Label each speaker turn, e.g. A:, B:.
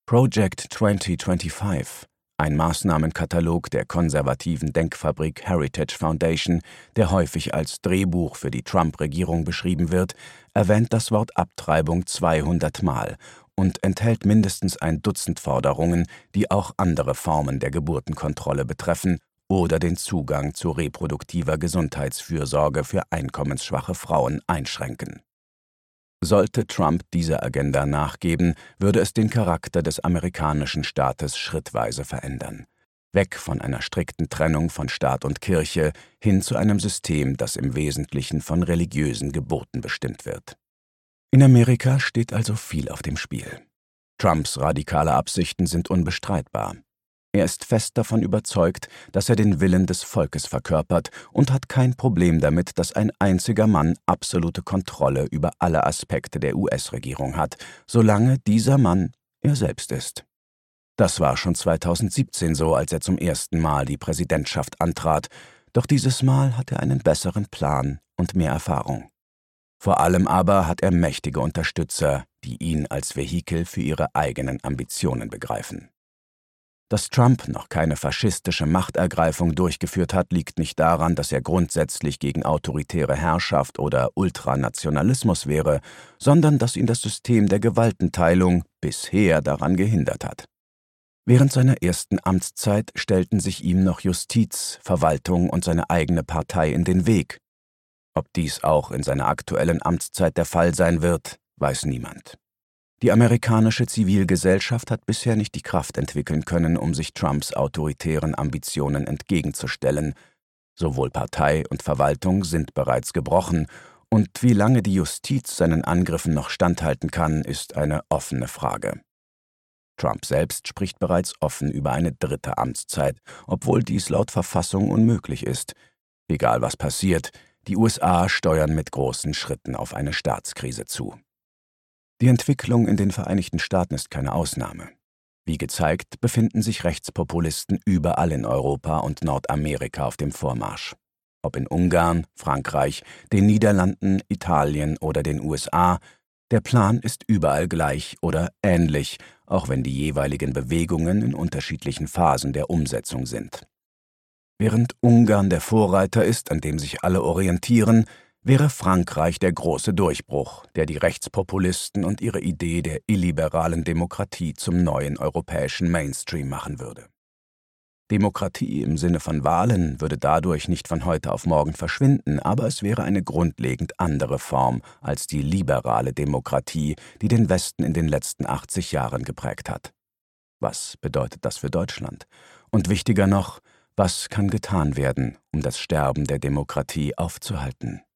A: Project 2025, ein Maßnahmenkatalog der konservativen Denkfabrik Heritage Foundation, der häufig als Drehbuch für die Trump-Regierung beschrieben wird, erwähnt das Wort Abtreibung 200 Mal und enthält mindestens ein Dutzend Forderungen, die auch andere Formen der Geburtenkontrolle betreffen oder den Zugang zu reproduktiver Gesundheitsfürsorge für einkommensschwache Frauen einschränken. Sollte Trump dieser Agenda nachgeben, würde es den Charakter des amerikanischen Staates schrittweise verändern. Weg von einer strikten Trennung von Staat und Kirche hin zu einem System, das im Wesentlichen von religiösen Geboten bestimmt wird. In Amerika steht also viel auf dem Spiel. Trumps radikale Absichten sind unbestreitbar. Er ist fest davon überzeugt, dass er den Willen des Volkes verkörpert und hat kein Problem damit, dass ein einziger Mann absolute Kontrolle über alle Aspekte der US-Regierung hat, solange dieser Mann er selbst ist. Das war schon 2017 so, als er zum ersten Mal die Präsidentschaft antrat, doch dieses Mal hat er einen besseren Plan und mehr Erfahrung. Vor allem aber hat er mächtige Unterstützer, die ihn als Vehikel für ihre eigenen Ambitionen begreifen. Dass Trump noch keine faschistische Machtergreifung durchgeführt hat, liegt nicht daran, dass er grundsätzlich gegen autoritäre Herrschaft oder Ultranationalismus wäre, sondern dass ihn das System der Gewaltenteilung bisher daran gehindert hat. Während seiner ersten Amtszeit stellten sich ihm noch Justiz, Verwaltung und seine eigene Partei in den Weg. Ob dies auch in seiner aktuellen Amtszeit der Fall sein wird, weiß niemand. Die amerikanische Zivilgesellschaft hat bisher nicht die Kraft entwickeln können, um sich Trumps autoritären Ambitionen entgegenzustellen. Sowohl Partei und Verwaltung sind bereits gebrochen, und wie lange die Justiz seinen Angriffen noch standhalten kann, ist eine offene Frage. Trump selbst spricht bereits offen über eine dritte Amtszeit, obwohl dies laut Verfassung unmöglich ist. Egal was passiert, die USA steuern mit großen Schritten auf eine Staatskrise zu. Die Entwicklung in den Vereinigten Staaten ist keine Ausnahme. Wie gezeigt, befinden sich Rechtspopulisten überall in Europa und Nordamerika auf dem Vormarsch. Ob in Ungarn, Frankreich, den Niederlanden, Italien oder den USA, der Plan ist überall gleich oder ähnlich, auch wenn die jeweiligen Bewegungen in unterschiedlichen Phasen der Umsetzung sind. Während Ungarn der Vorreiter ist, an dem sich alle orientieren, wäre Frankreich der große Durchbruch, der die Rechtspopulisten und ihre Idee der illiberalen Demokratie zum neuen europäischen Mainstream machen würde. Demokratie im Sinne von Wahlen würde dadurch nicht von heute auf morgen verschwinden, aber es wäre eine grundlegend andere Form als die liberale Demokratie, die den Westen in den letzten 80 Jahren geprägt hat. Was bedeutet das für Deutschland? Und wichtiger noch, was kann getan werden, um das Sterben der Demokratie aufzuhalten?